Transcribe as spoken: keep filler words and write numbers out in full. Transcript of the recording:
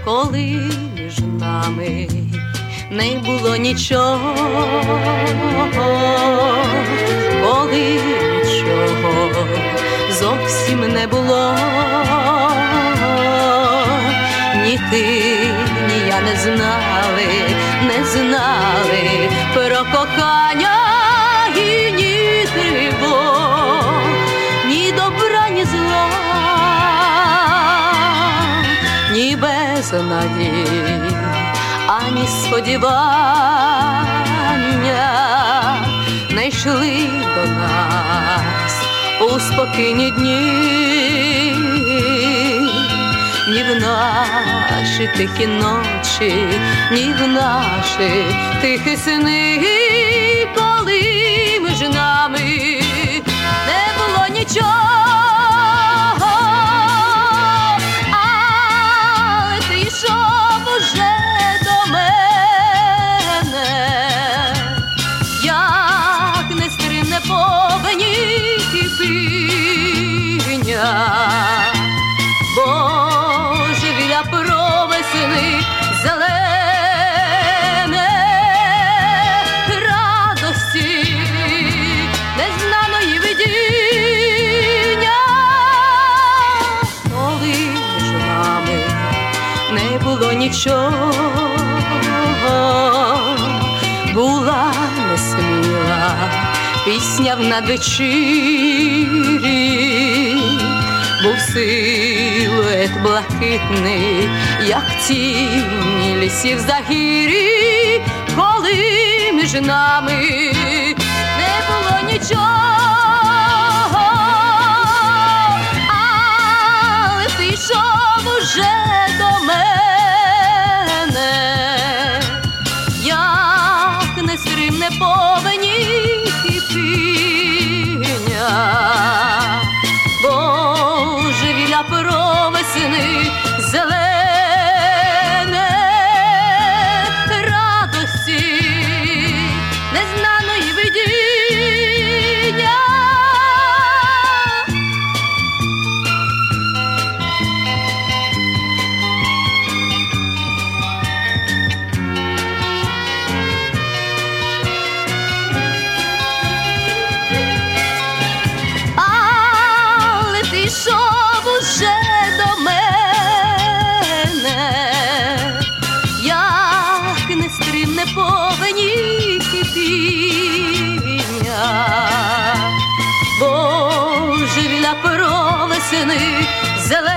коли між нами не було нічого, коли нічого зовсім не було, ні ти, ні я не знали, не знали про кохання і ні тривог, ні добра, ні зла, ні безнадій, ані сподівання не йшли до нас у спокійні дні, ні в наші тихі ночі, ні в наші тихі сни, коли між нами не було нічого. Божевілля про весни зелене, радості незнаної видіння, коли між нами не було нічого, була несміла пісня в надвечірі, був силует блакитний, як тіні лісів загірі, коли між нами не було нічого, але ти йшов уже до мене, як нестримне повені кипіння. Божевілля про весни зелене, радості незнаної видіння. Пішов уже до мене, як нестримне повені кипіння, божевілля про весни зелене.